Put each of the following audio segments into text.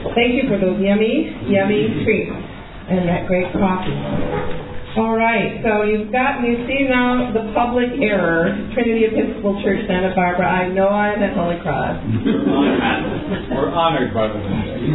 Thank you for those yummy, yummy treats and that great coffee. All right, so you see now the public error, Trinity Episcopal Church, Santa Barbara. I know I'm at Holy Cross. We're honored by the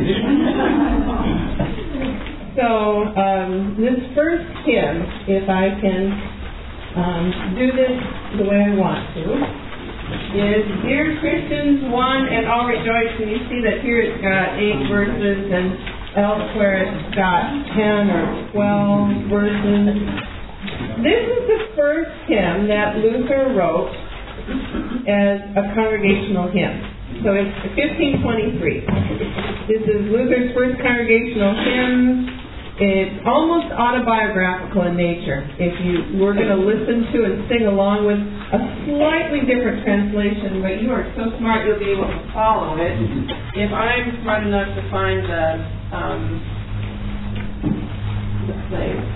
So this first hymn, if I can do this the way I want to, is Dear Christians, one and all rejoice. And you see that here it's got 8 verses, and elsewhere it's got 10 or 12 verses. This is the first hymn that Luther wrote as a congregational hymn. So it's 1523. This is Luther's first congregational hymn. It's almost autobiographical in nature. If you were going to listen to and sing along with a slightly different translation, but you are so smart you'll be able to follow it. If I'm smart enough to find the place.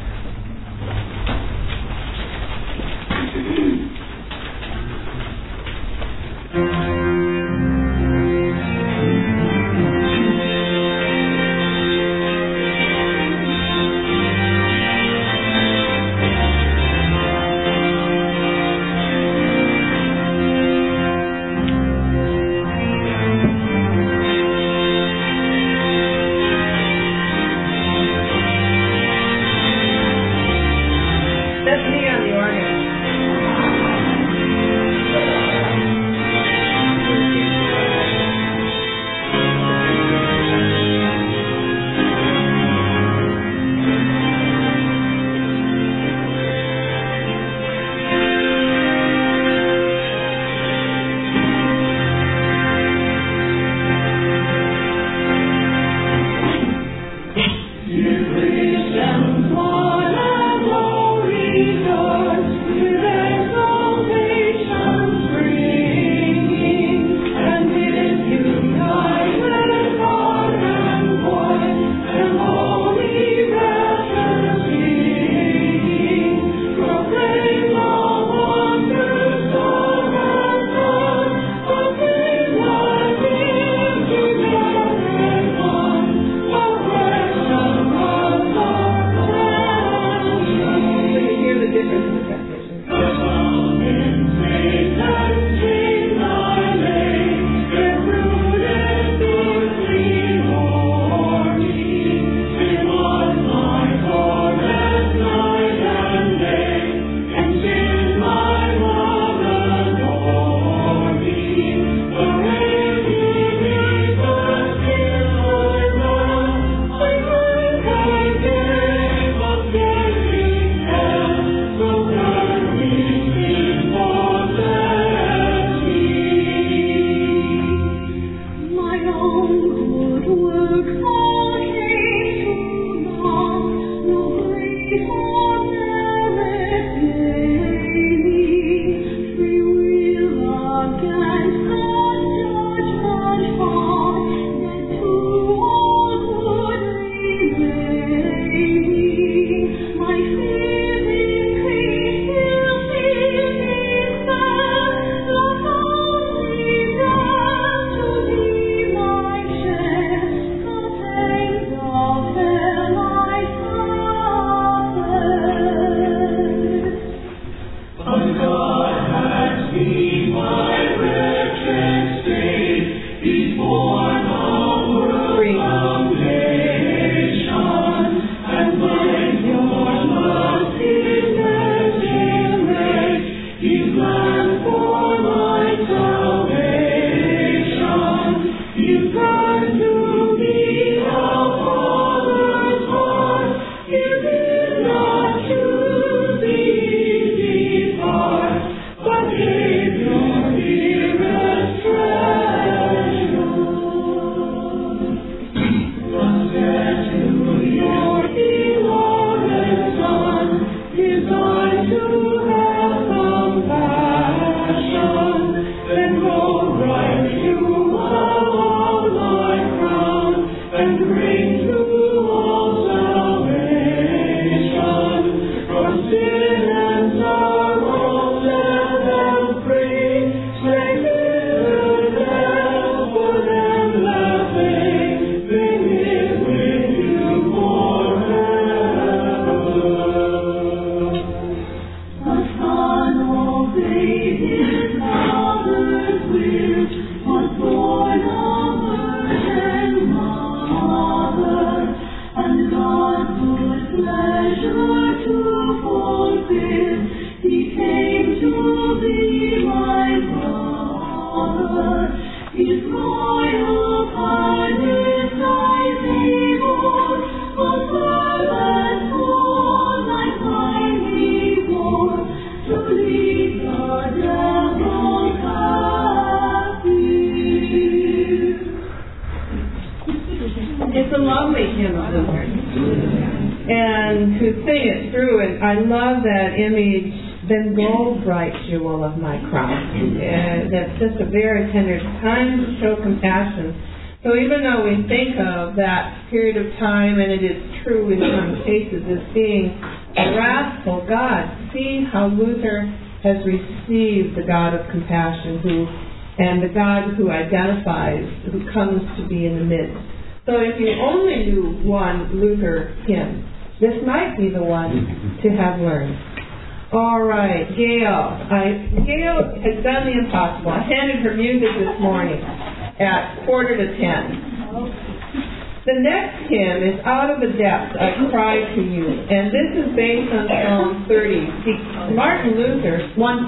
Then go right to our Lord. It's a lovely hymn of Luther. And to sing it through, and I love that image, then gold bright jewel of my crown. That's just a very tender time to show compassion. So even though we think of that period of time, and it is true in some cases, as being a wrathful God, see how Luther has received the God of compassion, and the God who identifies, who comes to be in the midst. So if you only knew one Luther hymn, this might be the one to have learned. All right, Gail. Gail has done the impossible. I handed her music this morning at 9:45. The next hymn is Out of the Depths, I Cry to You. And this is based on Psalm 30. See, Martin Luther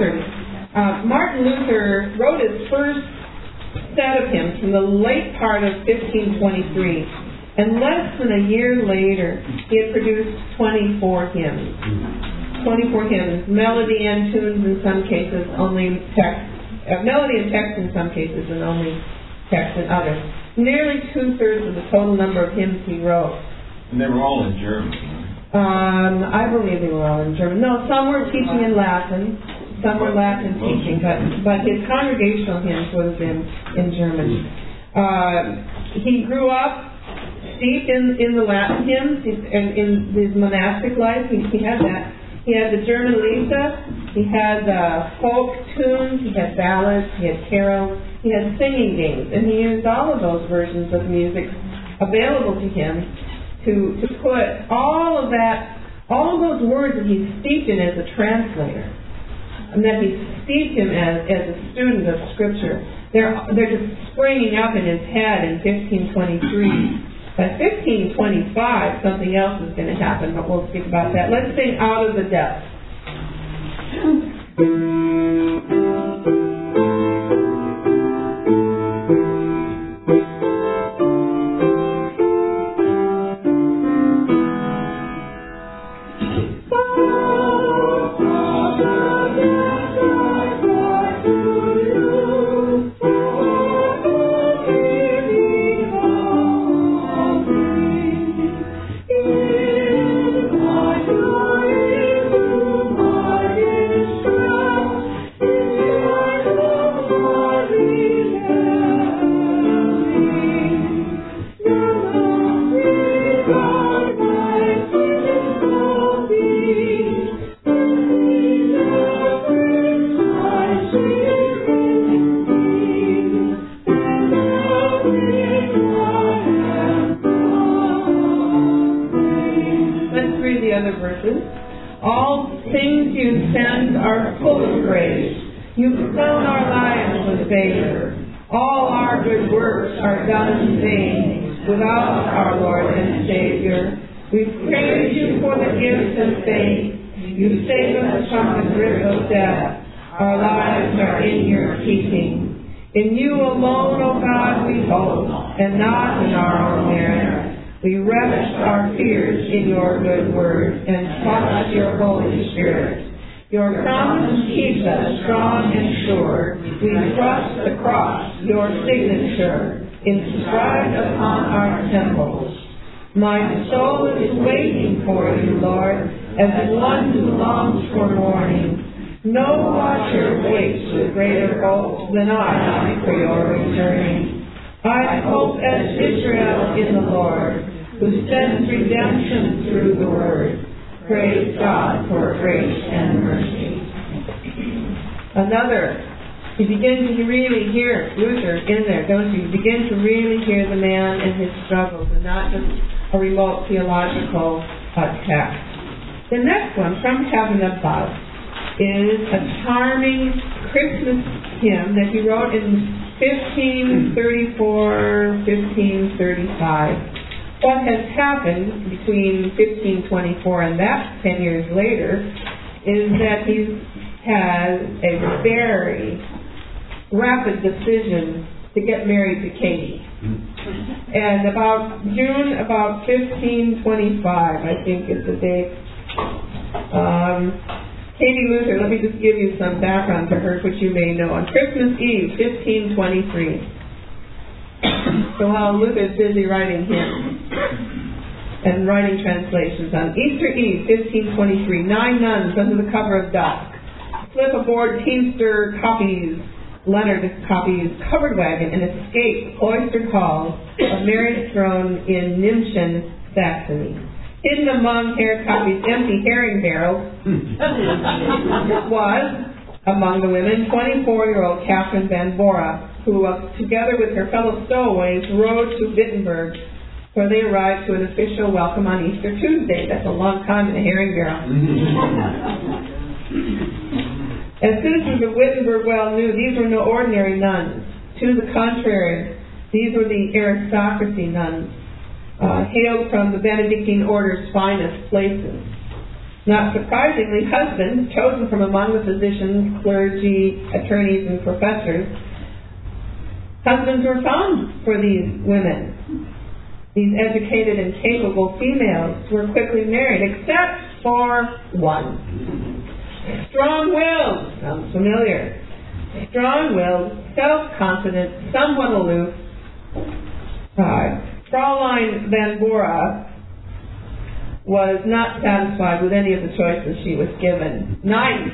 wrote his first set of hymns from the late part of 1523. And less than a year later, he had produced 24 hymns. 24 hymns, melody and tunes in some cases, only text. Melody and text in some cases, and only text in others. Nearly 2/3 of the total number of hymns he wrote. And they were all in German. I believe they were all in German. No, some were teaching in Latin. Some were Latin teaching, but his congregational hymns would have been in German. He grew up steeped in the Latin hymns, and in his monastic life. He had that. He had the German Lisa. He had folk tunes. He had ballads. He had carols. He had singing games, and he used all of those versions of music available to him to put all of those words that he's steeped in as a translator, and that he steeped him as a student of Scripture. They're just springing up in his head in 1523. By 1525, something else is going to happen, but we'll speak about that. Let's sing Out of the Depths. All things you send are full of grace. You've sown our lives with favor. All our good works are done in vain without our Lord and Savior. We praise you for the gift of faith. You save us from the grip of death. Our lives are in your keeping. In you alone, O God, we hope, and not in our own merit. We rest our fears in your good word and trust your Holy Spirit. Your promise keeps us strong and sure. We trust the cross, your signature, inscribed upon our temples. My soul is waiting for you, Lord, as one who longs for morning. No watcher waits with greater hope than I for your returning. I hope as Israel in the Lord, who sends redemption through the word. Praise God for grace and mercy. You begin to really hear Luther in there, don't you? You begin to really hear the man and his struggles, and not just a remote theological text. The next one, From Heaven Above, is a charming Christmas hymn that he wrote in 1534, 1535. What has happened between 1524 and that 10 years later is that he has a very rapid decision to get married to Katie. And June 1525, I think is the date. Katie Luther, let me just give you some background to her, which you may know. On Christmas Eve, 1523. So while Luther's busy writing hymns, And writing translations on Easter Eve, 1523, 9 nuns under the cover of dusk. Slip aboard Teamster Leonard Copy's covered wagon and escape cloistered halls of Mary's throne in Nimschen, Saxony. Hidden among Herod Copy's empty herring barrels was, among the women, 24-year-old Catherine Van Bora, who, together with her fellow stowaways, rode to Wittenberg, where they arrived to an official welcome on Easter Tuesday. That's a long time in a herring barrel. As citizens of Wittenberg well knew, these were no ordinary nuns. To the contrary, these were the aristocracy nuns, hailed from the Benedictine order's finest places. Not surprisingly, husbands, chosen from among the physicians, clergy, attorneys, and professors, husbands were found for these women. These educated and capable females were quickly married, except for one. Strong-willed, sounds familiar. Strong-willed, self-confident, somewhat aloof. Fraulein Van Bora was not satisfied with any of the choices she was given. Nice.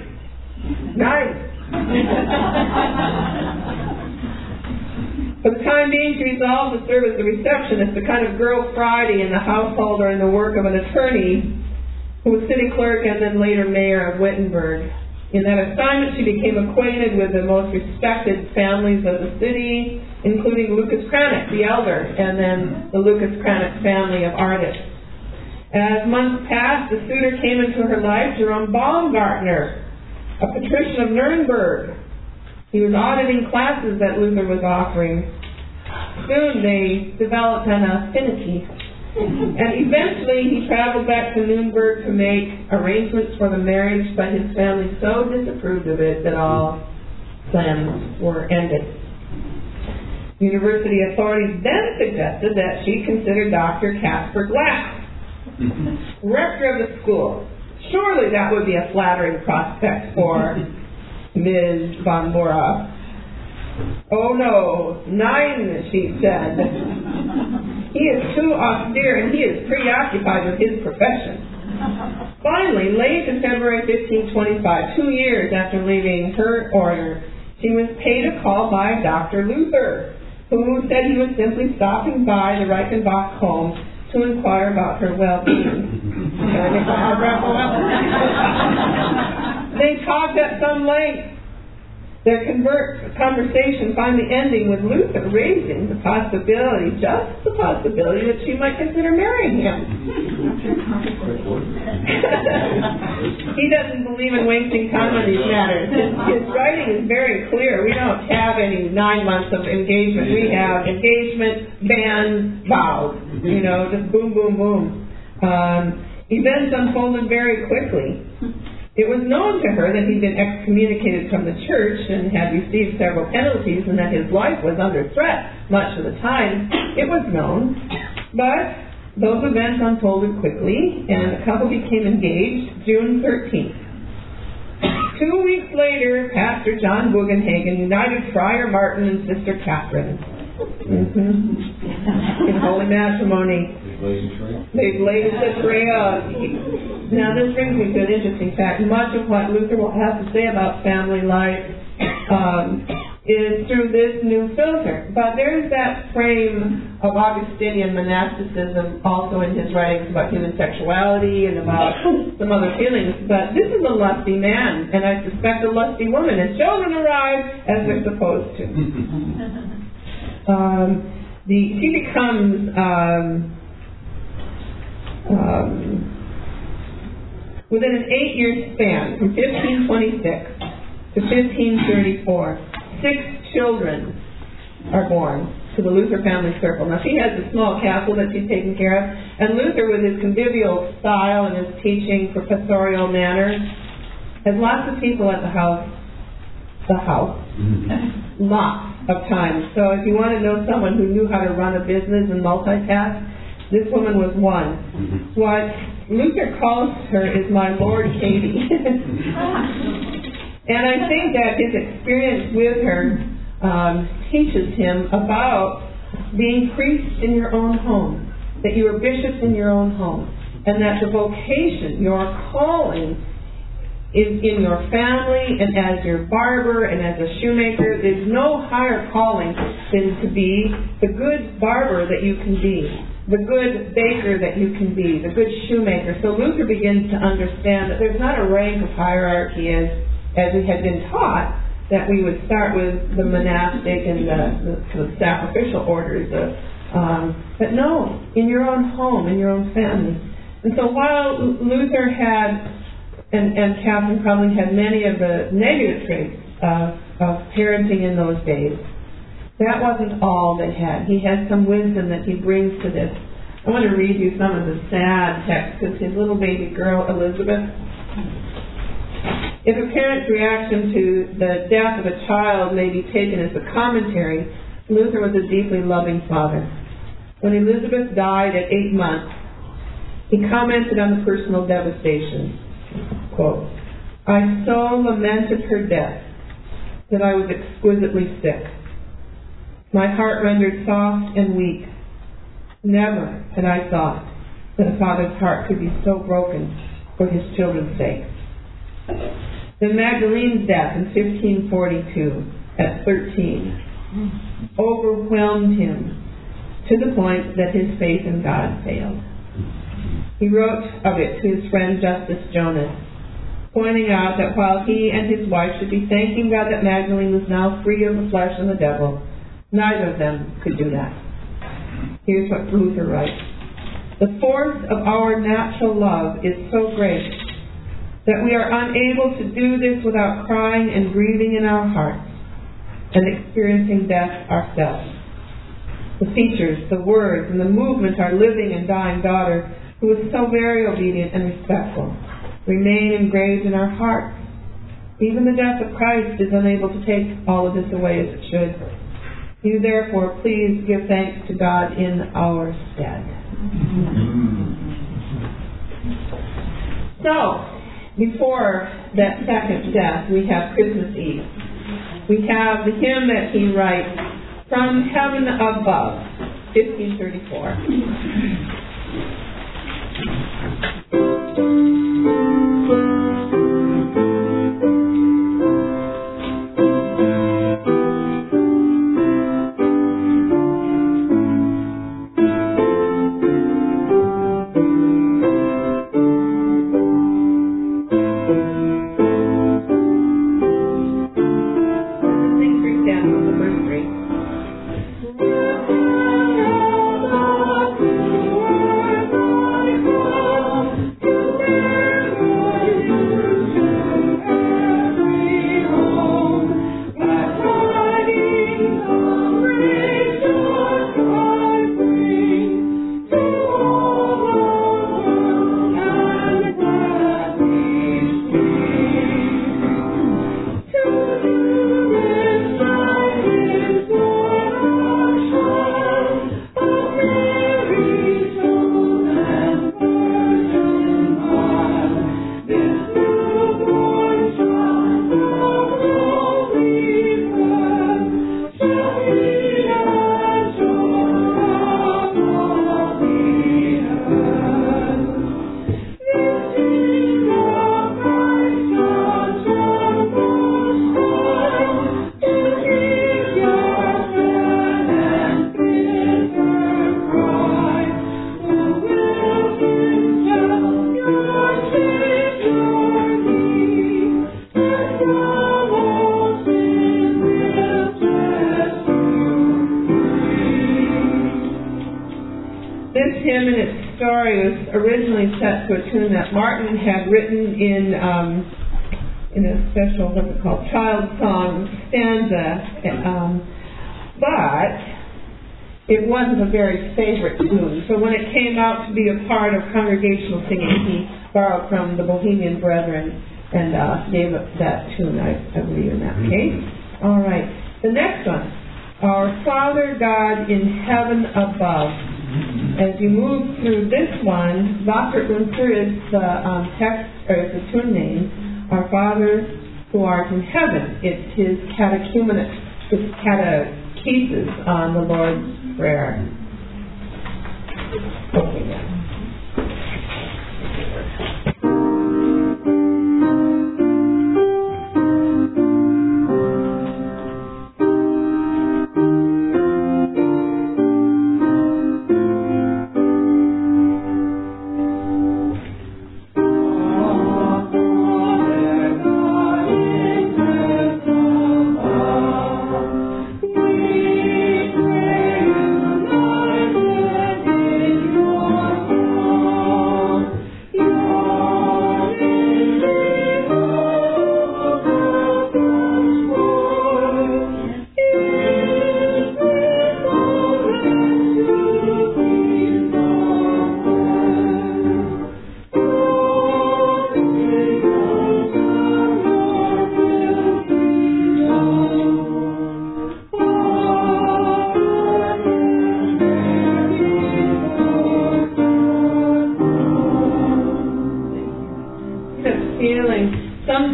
For the time being, she resolved to serve as the receptionist, the kind of girl Friday in the household or in the work of an attorney who was city clerk and then later mayor of Wittenberg. In that assignment, she became acquainted with the most respected families of the city, including Lucas Cranach, the elder, and then the Lucas Cranach family of artists. As months passed, the suitor came into her life, Jerome Baumgartner, a patrician of Nuremberg. He was auditing classes that Luther was offering. Soon they developed an affinity. And eventually he traveled back to Nuremberg to make arrangements for the marriage, but his family so disapproved of it that all plans were ended. University authorities then suggested that she consider Dr. Casper Glass, rector of the school. Surely that would be a flattering prospect for Ms. Van Bora. Oh no, nein, she said. He is too austere and he is preoccupied with his profession. Finally, late in February 1525, 2 years after leaving her order, she was paid a call by Dr. Luther, who said he was simply stopping by the Reichenbach home to inquire about her well-being. They talked at some length. Their conversation finally ending with Luther raising the possibility, just the possibility, that she might consider marrying him. He doesn't believe in wasting time on these matters. His writing is very clear. We don't have any 9 months of engagement. We have engagement, band, vows. Just boom, boom, boom. Events unfolded very quickly. It was known to her that he'd been excommunicated from the church and had received several penalties and that his life was under threat much of the time. It was known. But those events unfolded quickly and the couple became engaged June 13th. 2 weeks later, Pastor John Bugenhagen united Friar Martin and Sister Catherine. In holy matrimony. They've laid the trail. Now this brings me to an interesting fact. Much of what Luther will have to say about family life is through this new filter. But there's that frame of Augustinian monasticism also in his writings about human sexuality and about some other feelings. But this is a lusty man, and I suspect a lusty woman, as children arrive as they're supposed to. She becomes within an 8-year span, from 1526 to 1534, 6 children are born to the Luther family circle. Now, she has a small castle that she's taking care of, and Luther, with his convivial style and his teaching professorial manner, has lots of people at the house, lots of times. So if you want to know someone who knew how to run a business and multitask, this woman was one. What Luther calls her is my Lord Katie. And I think that his experience with her teaches him about being priest in your own home. that you are bishops in your own home, and that the vocation, your calling, is in your family and as your barber and as a shoemaker. There's no higher calling than to be the good barber that you can be, the good baker that you can be, the good shoemaker. So Luther begins to understand that there's not a rank of hierarchy as we had been taught, that we would start with the monastic and the sacrificial orders. But no, in your own home, in your own family. And so while Luther had, and Catherine probably had many of the negative traits of parenting in those days, that wasn't all they had. He had some wisdom that he brings to this. I want to read you some of the sad text because his little baby girl, Elizabeth. If a parent's reaction to the death of a child may be taken as a commentary, Luther was a deeply loving father. When Elizabeth died at 8 months, he commented on the personal devastation. Quote, "I so lamented her death that I was exquisitely sick. My heart rendered soft and weak. Never had I thought that a father's heart could be so broken for his children's sake." Then Magdalene's death in 1542 at 13 overwhelmed him to the point that his faith in God failed. He wrote of it to his friend Justus Jonas, pointing out that while he and his wife should be thanking God that Magdalene was now free of the flesh and the devil, neither of them could do that. Here's what Luther writes. "The force of our natural love is so great that we are unable to do this without crying and grieving in our hearts and experiencing death ourselves. The features, the words, and the movements of our living and dying daughter, who was so very obedient and respectful, remain engraved in our hearts. Even the death of Christ is unable to take all of this away as it should. You therefore please give thanks to God in our stead." So, before that second death, we have Christmas Eve. We have the hymn that he writes, "From Heaven Above," 1534. Originally set to a tune that Martin had written in a special, what's it called, child song stanza, but it wasn't a very favorite tune. So when it came out to be a part of congregational singing, he borrowed from the Bohemian Brethren and gave up that tune, I believe, in that case. All right. The next one, "Our Father God in Heaven Above." As you move through this one, Vaterunser is the text, or it's the tune name, "Our Father who art in heaven." It's his his catechesis on the Lord's Prayer.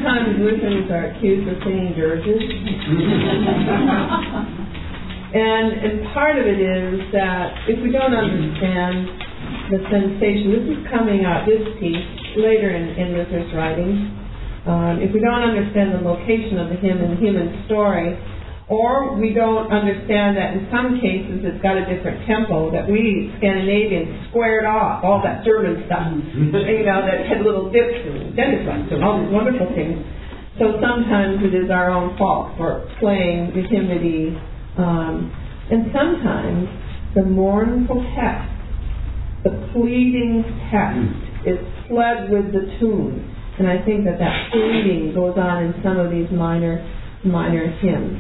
sometimes Lutherans are accused of singing dirges. And part of it is that if we don't understand the sensation, this is coming out, this piece, later in Luther's writings, if we don't understand the location of the hymn and the human story, or we don't understand that in some cases it's got a different tempo, that we Scandinavians squared off all that German stuff, that had little dips and dentist and all these wonderful things. So sometimes it is our own fault for playing the hymnody. And sometimes the mournful text, the pleading text, is fled with the tune. And I think that pleading goes on in some of these minor hymns.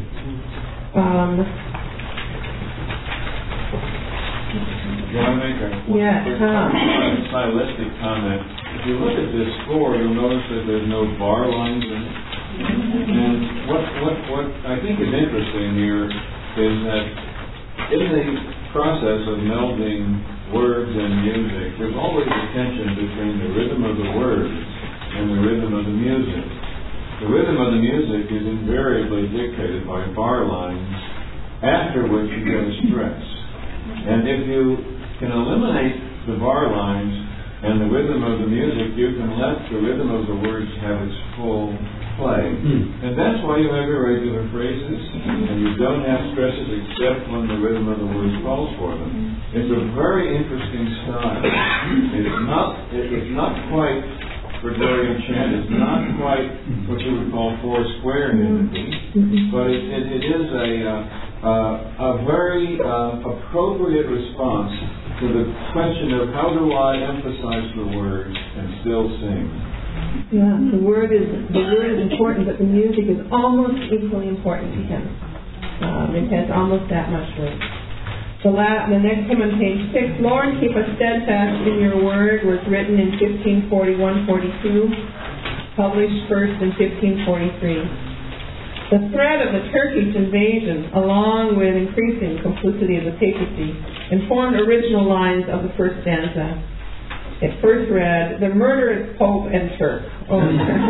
Can I make a quick stylistic comment? If you look at this score, you'll notice that there's no bar lines in it. And what I think is interesting here is that in the process of melding words and music, there's always a tension between the rhythm of the words and the rhythm of the music. The rhythm of the music is invariably dictated by bar lines, after which you get a stress. And if you can eliminate the bar lines and the rhythm of the music, you can let the rhythm of the words have its full play. And that's why you have irregular phrases, and you don't have stresses except when the rhythm of the words calls for them. It's a very interesting style. It's not quite Gregorian chant, it's not quite what you would call four square unity, but it is a very appropriate response to the question of how do I emphasize the words and still sing. Yeah, the word is important, but the music is almost equally important to him. It has almost that much weight. The next hymn on page 6, Lord, keep us steadfast in your word, was written in 1541-42, published first in 1543. The threat of the Turkish invasion, along with increasing complicity of the papacy, informed original lines of the first stanza. It first read, the murderous Pope and Turk. Oh.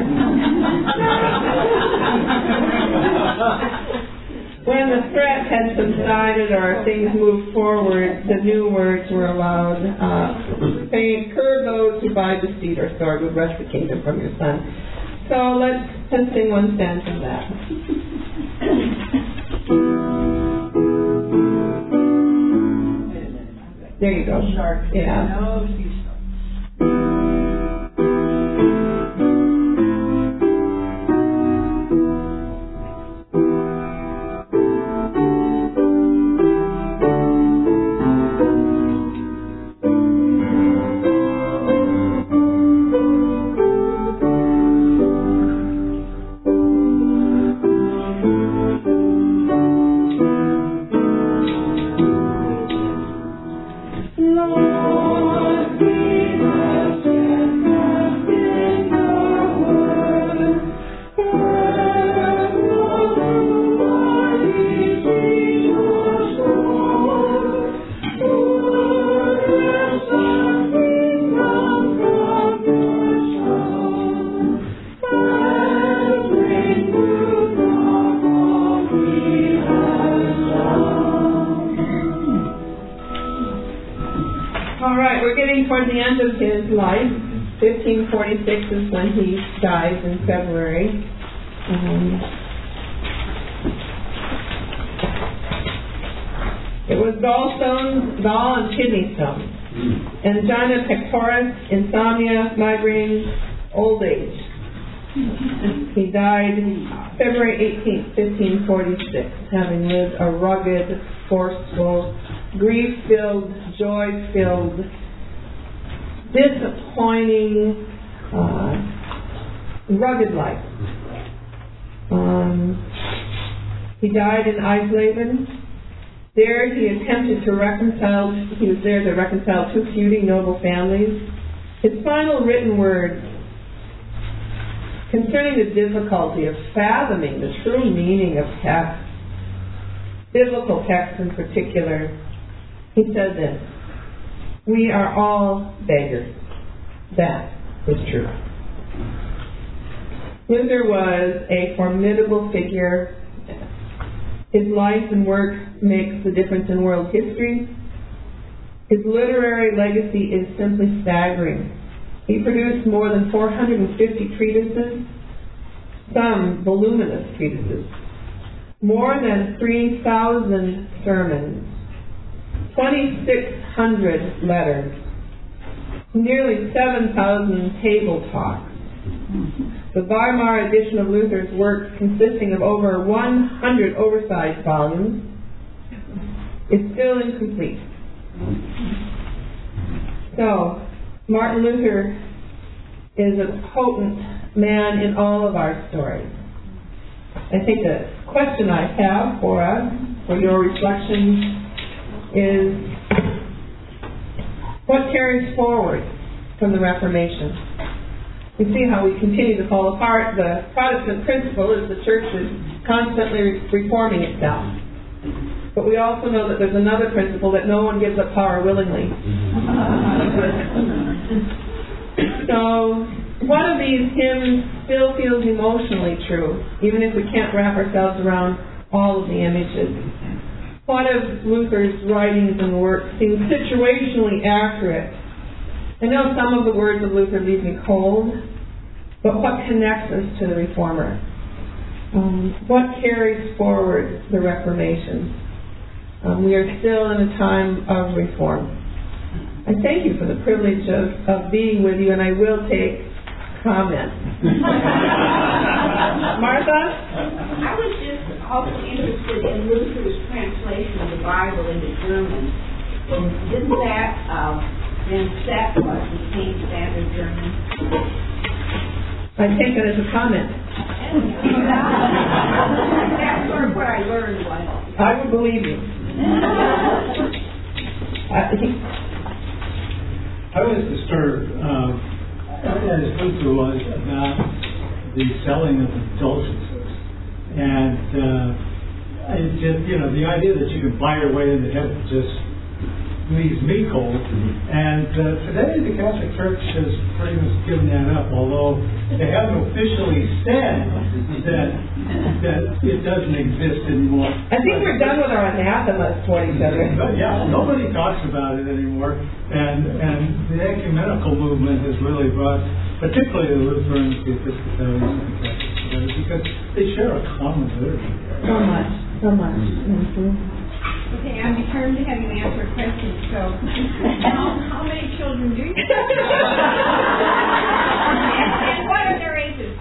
When the threat had subsided or things moved forward, the new words were allowed, saying, curb those who by deceit or sword would wrest the kingdom from your son. So let's sing one stanza of that. There you go. Yeah. Toward the end of his life, 1546 is when he dies in February. It was gall and kidney stones, angina pectoris, insomnia, migraine, old age. He died February 18th, 1546, having lived a rugged, forceful, grief-filled, joy-filled, disappointing, rugged life. He died in Eisleben. There he attempted to reconcile two feuding noble families. His final written word concerning the difficulty of fathoming the true meaning of text, biblical text in particular, he said this: we are all beggars. That is true. Luther was a formidable figure. His life and work makes the difference in world history. His literary legacy is simply staggering. He produced more than 450 treatises, some voluminous treatises, more than 3,000 sermons, 2,600 letters, nearly 7,000 table talks. The Weimar edition of Luther's works, consisting of over 100 oversized volumes, is still incomplete. So, Martin Luther is a potent man in all of our stories. I think the question I have for us, for your reflection, is what carries forward from the Reformation? We see how we continue to fall apart. The Protestant principle is the church is constantly reforming itself. But we also know that there's another principle, that no one gives up power willingly. So, one of these hymns still feels emotionally true, even if we can't wrap ourselves around all of the images. One of Luther's writings and works seems situationally accurate. I know some of the words of Luther leave me cold, but what connects us to the Reformer? What carries forward the Reformation? We are still in a time of reform. I thank you for the privilege of being with you, and I will take comments. Martha? I was just also interested in Luther's translation of the Bible into German. Didn't that then set what became standard German? I take that as a comment. That's sort of what I learned was. I would believe you. I was disturbed, as Luther was, about the selling of indulgences. And it just, the idea that you can buy your way into heaven just leaves me cold. And today the Catholic Church has pretty much given that up, although they haven't officially said that it doesn't exist anymore. I think we're done with our anathemas toward each other. But yeah, nobody talks about it anymore. And the ecumenical movement has really brought, particularly the Lutherans, the Episcopalians, and the Catholics together, because they share a common liturgy. So much. Mm-hmm. Okay, I'm determined to have you answer a question. So, how many children do you have? And what are their ages?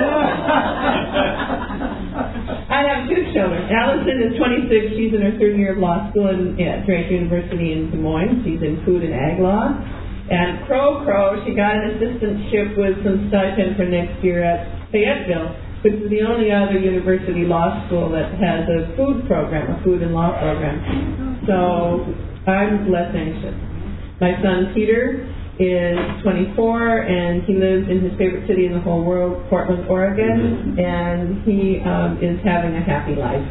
I have two children. Allison is 26. She's in her third year of law school at Drake University in Des Moines. She's in food and ag law. And Crow, she got an assistantship with some stipend for next year at Fayetteville, which is the only other university law school that has a food program, a food and law program. So I'm less anxious. My son Peter is 24, and he lives in his favorite city in the whole world, Portland, Oregon, and he is having a happy life.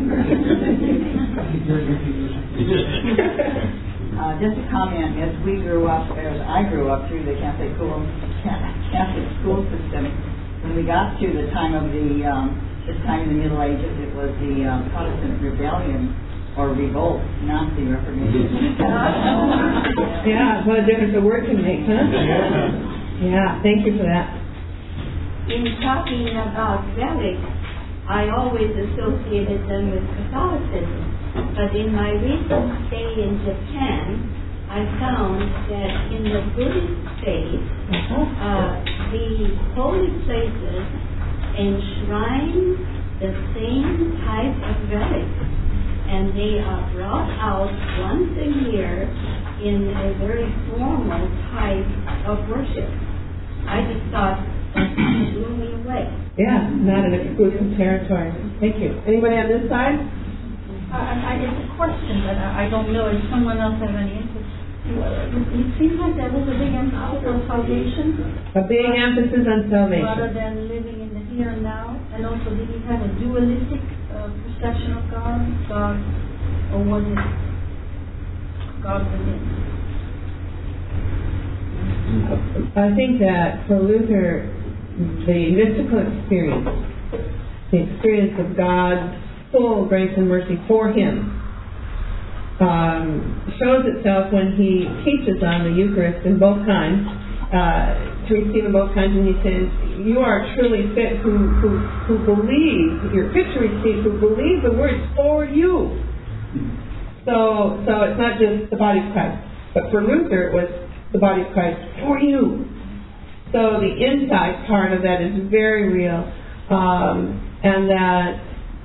Just a comment, as I grew up through the Catholic school system, when we got to the time of this time in the Middle Ages, it was the Protestant rebellion or revolt, not the Reformation. Yeah, what a difference a word can make, huh? Yeah, thank you for that. In talking about relics, I always associated them with Catholicism. But in my recent stay in Japan, I found that in the Buddhist faith, the holy places enshrine the same type of relics, and they are brought out once a year in a very formal type of worship. I just thought that blew me away. Yeah, not an exclusive territory. Thank you. Anybody on this side? It's a question, but I don't know if someone else has any input. It seems like there was a big emphasis on salvation. A big emphasis on salvation. Rather than living in the here and now. And also, did he have a dualistic perception of God, or was it God within? I think that for Luther, the mystical experience, the experience of God's full grace and mercy for him, shows itself when he teaches on the Eucharist in both kinds, to receive in both kinds, and he says, you are truly fit who believe, you're fit to receive, who believe the words for you. So it's not just the body of Christ, but for Luther it was the body of Christ for you. So the inside part of that is very real, and that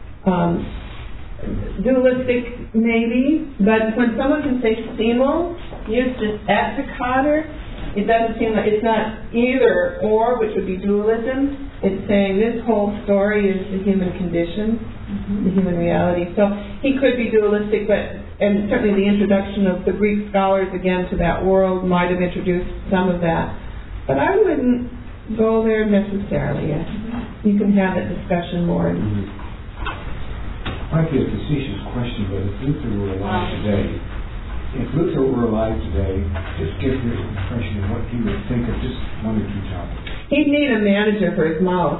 dualistic maybe, but when someone can say simul, used as epsicotter, it doesn't seem like, it's not either or, which would be dualism. It's saying this whole story is the human condition, the human reality. So he could be dualistic, and certainly the introduction of the Greek scholars again to that world might have introduced some of that. But I wouldn't go there necessarily yet. You can have that discussion more. Might be a facetious question, but if Luther were alive today, just give your impression of what he would think of just one or two topics. He'd need a manager for his mouth.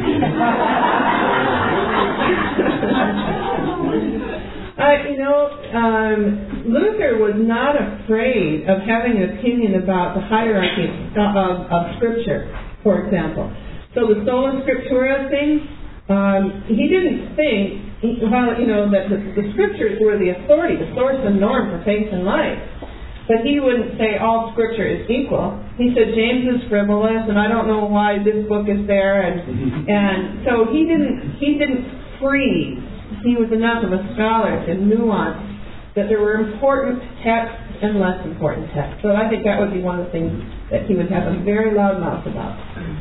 Luther was not afraid of having an opinion about the hierarchy of Scripture, for example. So the sola scriptura thing, he didn't think, that the Scriptures were the authority, the source and norm for faith and life. But he wouldn't say all Scripture is equal. He said James is frivolous, and I don't know why this book is there, and so he didn't freeze. He was enough of a scholar to nuance that there were important texts and less important texts. So I think that would be one of the things that he would have a very loud mouth about.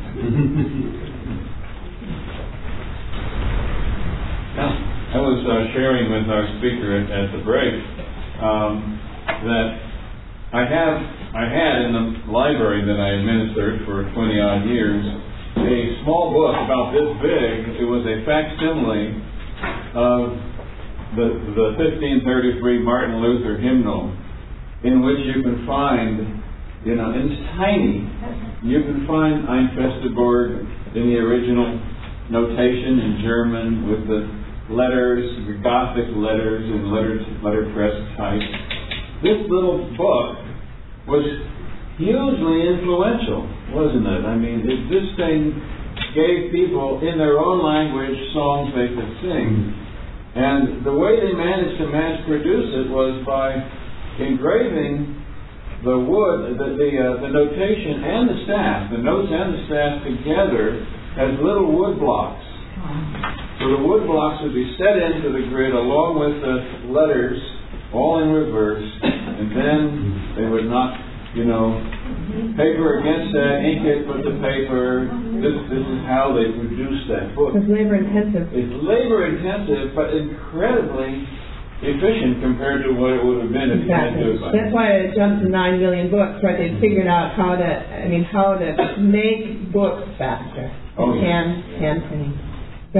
I was sharing with our speaker at the break that I had in the library that I administered for 20-odd years a small book about this big. It was a facsimile of the 1533 Martin Luther hymnal, in which you can find, and it's tiny, you can find Ein feste Burg in the original notation in German with the letters, the Gothic letters and letterpress type. This little book was hugely influential, wasn't it? I mean, this thing gave people in their own language songs they could sing. And the way they managed to mass produce it was by engraving the wood, the notation and the staff, the notes and the staff together as little wood blocks. So the wood blocks would be set into the grid along with the letters, all in reverse, and then they would knock, paper against that, ink it with the paper. This is how they produce that book. It's labor intensive. It's labor intensive, but incredibly efficient compared to what it would have been if you had to do it by. That's why it jumped to 9 million books, right? They figured out how to make books faster. Oh, yeah. Hand printing. A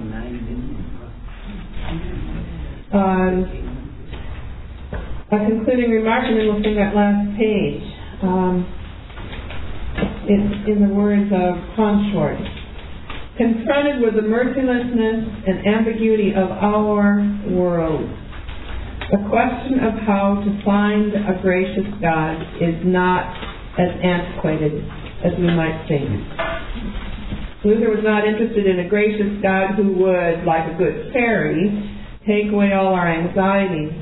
concluding remark, and then we'll sing that last page. It's in the words of Consort. Confronted with the mercilessness and ambiguity of our world, the question of how to find a gracious God is not as antiquated as we might think. Luther was not interested in a gracious God who would, like a good fairy, take away all our anxieties.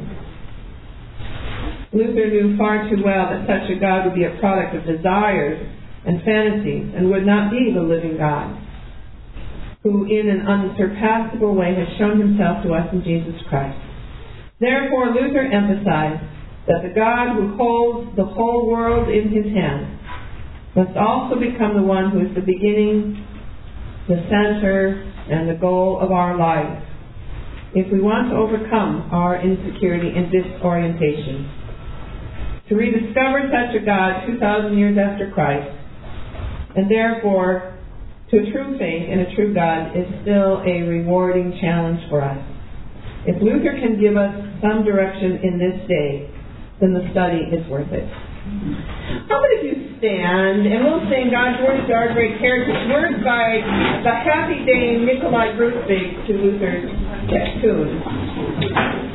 Luther knew far too well that such a God would be a product of desires and fantasies and would not be the living God, who in an unsurpassable way has shown himself to us in Jesus Christ. Therefore, Luther emphasized that the God who holds the whole world in his hand must also become the one who is the beginning, the center, and the goal of our life, if we want to overcome our insecurity and disorientation. To rediscover such a God 2,000 years after Christ, and therefore to a true faith in a true God, is still a rewarding challenge for us. If Luther can give us some direction in this day, then the study is worth it. How about if you stand and we'll sing God's Word to Our Great Heritage, words by the happy Dame Nikolai Grusbeck to Luther's tune.